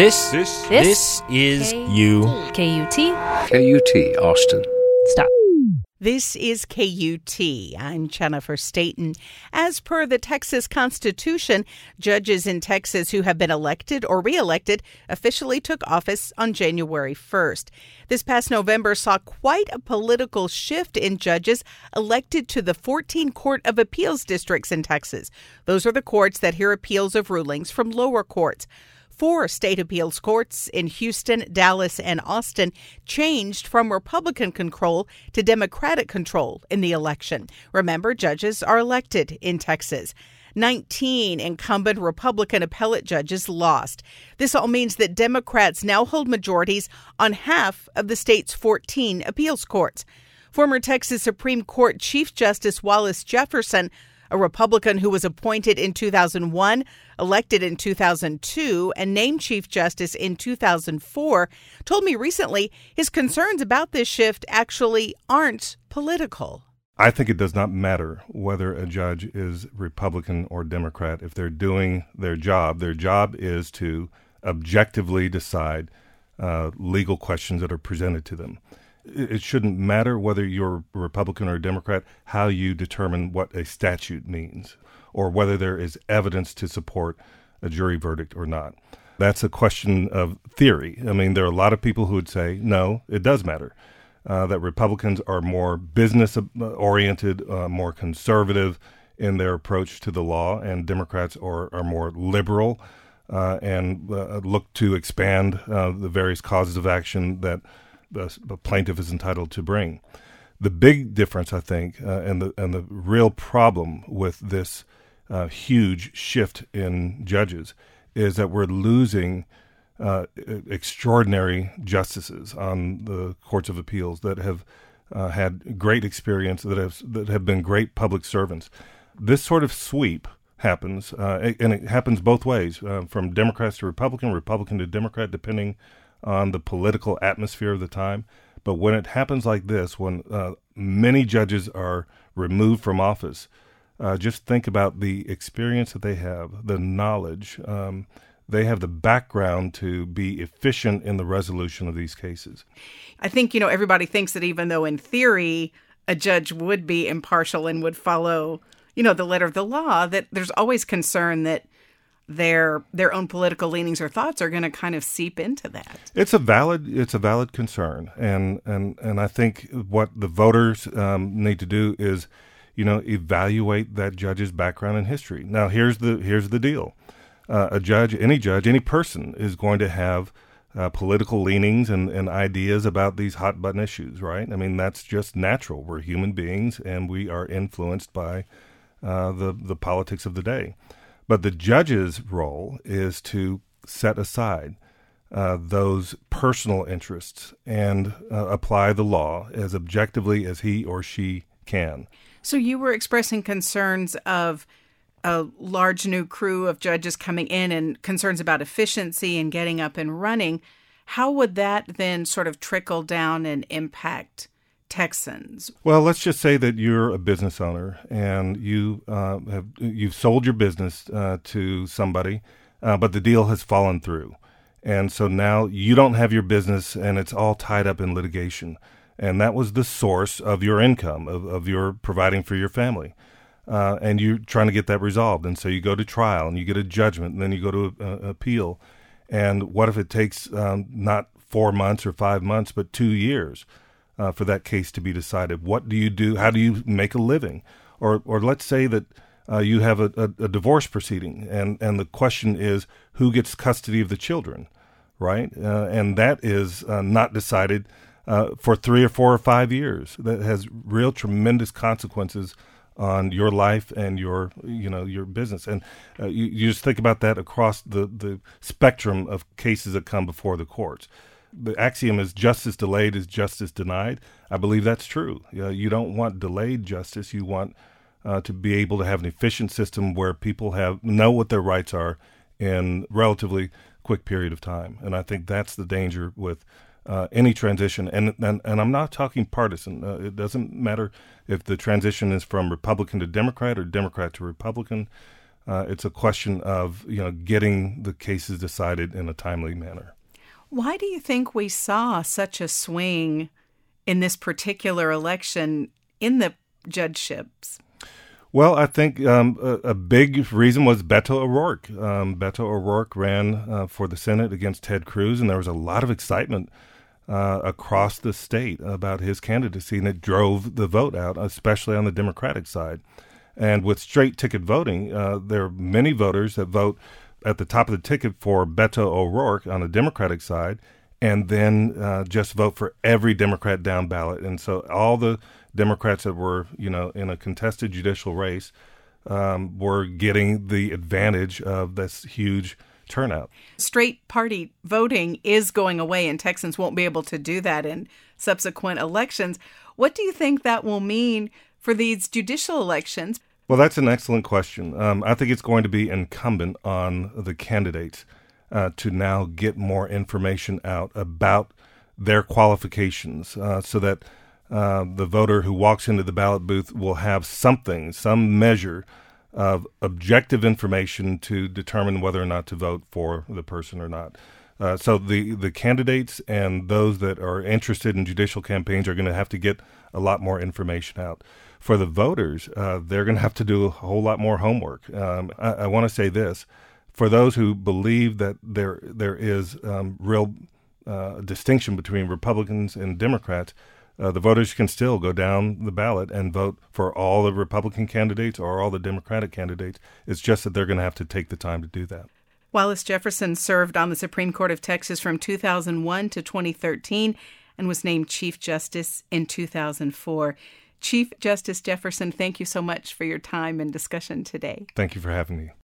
This is you. KUT. KUT, Austin. Stop. This is KUT. I'm Jennifer Staten. As per the Texas Constitution, judges in Texas who have been elected or reelected officially took office on January 1st. This past November saw quite a political shift in judges elected to the 14 Court of Appeals districts in Texas. Those are the courts that hear appeals of rulings from lower courts. 4 state appeals courts in Houston, Dallas, and Austin changed from Republican control to Democratic control in the election. Remember, judges are elected in Texas. 19 incumbent Republican appellate judges lost. This all means that Democrats now hold majorities on half of the state's 14 appeals courts. Former Texas Supreme Court Chief Justice Wallace Jefferson, a Republican who was appointed in 2001, elected in 2002, and named Chief Justice in 2004, told me recently his concerns about this shift actually aren't political. I think it does not matter whether a judge is Republican or Democrat. If they're doing their job is to objectively decide legal questions that are presented to them. It shouldn't matter whether you're a Republican or a Democrat, how you determine what a statute means or whether there is evidence to support a jury verdict or not. That's a question of theory. I mean, there are a lot of people who would say, no, it does matter, that Republicans are more business-oriented, more conservative in their approach to the law, and Democrats are more liberal and look to expand the various causes of action that the plaintiff is entitled to bring. The big difference, I think, and the real problem with this huge shift in judges is that we're losing extraordinary justices on the courts of appeals that have had great experience, that have been great public servants. This sort of sweep happens, and it happens both ways, from Democrats to Republican, Republican to Democrat, depending on the political atmosphere of the time. But when it happens like this, when many judges are removed from office, just think about the experience that they have, the knowledge. They have the background to be efficient in the resolution of these cases. I think, everybody thinks that even though in theory a judge would be impartial and would follow, the letter of the law, that there's always concern that their own political leanings or thoughts are going to kind of seep into that. It's a valid concern, and I think what the voters need to do is, evaluate that judge's background and history. Now, here's the deal: a judge, any person is going to have political leanings and ideas about these hot button issues, right? I mean, that's just natural. We're human beings, and we are influenced by the politics of the day. But the judge's role is to set aside those personal interests and apply the law as objectively as he or she can. So you were expressing concerns of a large new crew of judges coming in and concerns about efficiency and getting up and running. How would that then sort of trickle down and impact Texans? Well, let's just say that you're a business owner and you've sold your business to somebody, but the deal has fallen through. And so now you don't have your business and it's all tied up in litigation. And that was the source of your income, of your providing for your family. And you're trying to get that resolved. And so you go to trial and you get a judgment and then you go to appeal. And what if it takes not 4 months or 5 months, but 2 years for that case to be decided? What do you do? How do you make a living? Or let's say that you have a divorce proceeding, and the question is who gets custody of the children, right? And that is not decided for 3 or 4 or 5 years. That has real tremendous consequences on your life and your business. And you just think about that across the spectrum of cases that come before the courts. The axiom is justice delayed is justice denied. I believe that's true. You don't want delayed justice. You want to be able to have an efficient system where people know what their rights are in relatively quick period of time. And I think that's the danger with any transition. And I'm not talking partisan. It doesn't matter if the transition is from Republican to Democrat or Democrat to Republican. It's a question of getting the cases decided in a timely manner. Why do you think we saw such a swing in this particular election in the judgeships? Well, I think a big reason was Beto O'Rourke. Beto O'Rourke ran for the Senate against Ted Cruz, and there was a lot of excitement across the state about his candidacy, and it drove the vote out, especially on the Democratic side. And with straight ticket voting, there are many voters that vote at the top of the ticket for Beto O'Rourke on the Democratic side, and then just vote for every Democrat down ballot. And so all the Democrats that were, in a contested judicial race were getting the advantage of this huge turnout. Straight party voting is going away, and Texans won't be able to do that in subsequent elections. What do you think that will mean for these judicial elections? Well, that's an excellent question. I think it's going to be incumbent on the candidates to now get more information out about their qualifications so that the voter who walks into the ballot booth will have some measure of objective information to determine whether or not to vote for the person or not. So the candidates and those that are interested in judicial campaigns are going to have to get a lot more information out. For the voters, they're going to have to do a whole lot more homework. I want to say this. For those who believe that there is real distinction between Republicans and Democrats, the voters can still go down the ballot and vote for all the Republican candidates or all the Democratic candidates. It's just that they're going to have to take the time to do that. Wallace Jefferson served on the Supreme Court of Texas from 2001 to 2013 and was named Chief Justice in 2004. Chief Justice Jefferson, thank you so much for your time and discussion today. Thank you for having me.